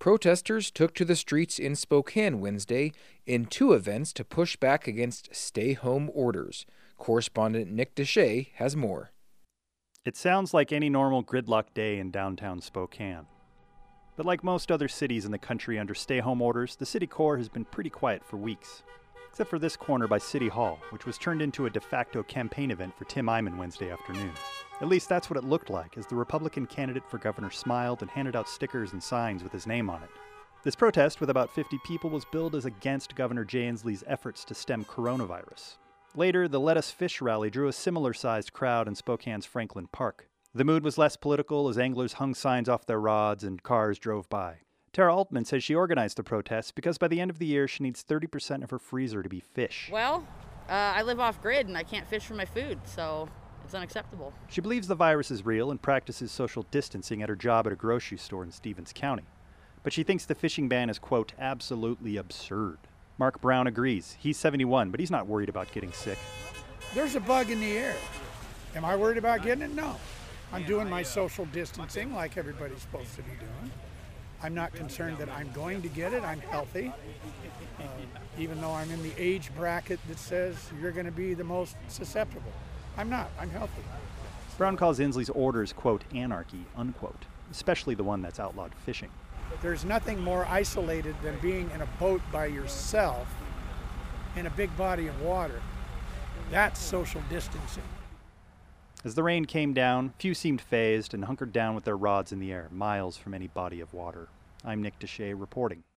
Protesters took to the streets in Spokane Wednesday in two events to push back against stay-home orders. Correspondent Nick Deshay has more. It sounds like any normal gridlock day in downtown Spokane. But like most other cities in the country under stay-home orders, the city core has been pretty quiet for weeks. Except for this corner by City Hall, which was turned into a de facto campaign event for Tim Eyman Wednesday afternoon. At least that's what it looked like as the Republican candidate for governor smiled and handed out stickers and signs with his name on it. This protest, with about 50 people, was billed as against Governor Jay Inslee's efforts to stem coronavirus. Later, the Let Us Fish rally drew a similar-sized crowd in Spokane's Franklin Park. The mood was less political as anglers hung signs off their rods and cars drove by. Tara Altman says she organized the protests because by the end of the year she needs 30% of her freezer to be fish. Well, I live off-grid and I can't fish for my food, so it's unacceptable. She believes the virus is real and practices social distancing at her job at a grocery store in Stevens County. But she thinks the fishing ban is, quote, absolutely absurd. Mark Brown agrees. He's 71, but he's not worried about getting sick. There's a bug in the air. Am I worried about getting it? No. I'm doing my social distancing like everybody's supposed to be doing. I'm not concerned that I'm going to get it. I'm healthy. Even though I'm in the age bracket that says you're going to be the most susceptible. I'm not. I'm healthy. Brown calls Inslee's orders, quote, anarchy, unquote, especially the one that's outlawed fishing. There's nothing more isolated than being in a boat by yourself in a big body of water. That's social distancing. As the rain came down, few seemed fazed and hunkered down with their rods in the air, miles from any body of water. I'm Nick Deshay reporting.